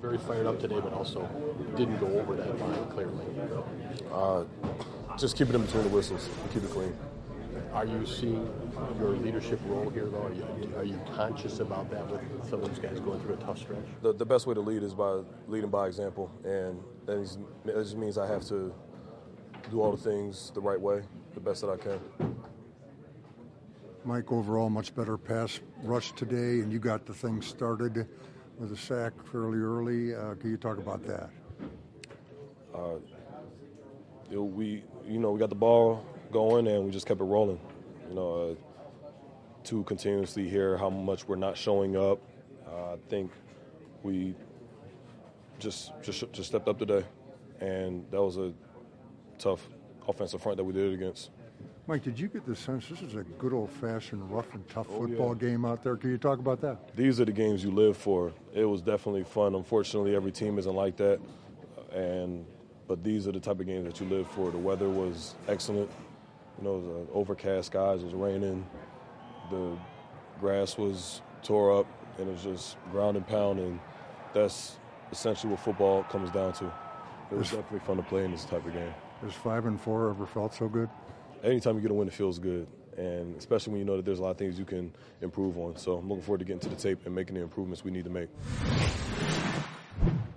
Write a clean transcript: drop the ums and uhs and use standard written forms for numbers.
very fired up today, but also didn't go over that line clearly. Just keep it in between the whistles and keep it clean. Are you seeing your leadership role here, though? Are you conscious about that with some of those guys going through a tough stretch? The best way to lead is by leading by example, and that just means I have to do all the things the right way, the best that I can. Mike, overall, much better pass rush today, and you got the thing started with a sack fairly early. Can you talk about that? We got the ball going, and we just kept it rolling. To continuously hear how much we're not showing up, I think we just stepped up today, and that was a tough offensive front that we did it against. Mike, did you get the sense this is a good old-fashioned rough and tough football game out there? Can you talk about that? These are the games you live for. It was definitely fun. Unfortunately, every team isn't like that, but these are the type of games that you live for. The weather was excellent. It was overcast skies. It was raining. The grass was tore up, and it was just ground and pound, and that's essentially what football comes down to. It was definitely fun to play in this type of game. Has 5-4 ever felt so good? Anytime you get a win, it feels good, and especially when you know that there's a lot of things you can improve on. So I'm looking forward to getting to the tape and making the improvements we need to make.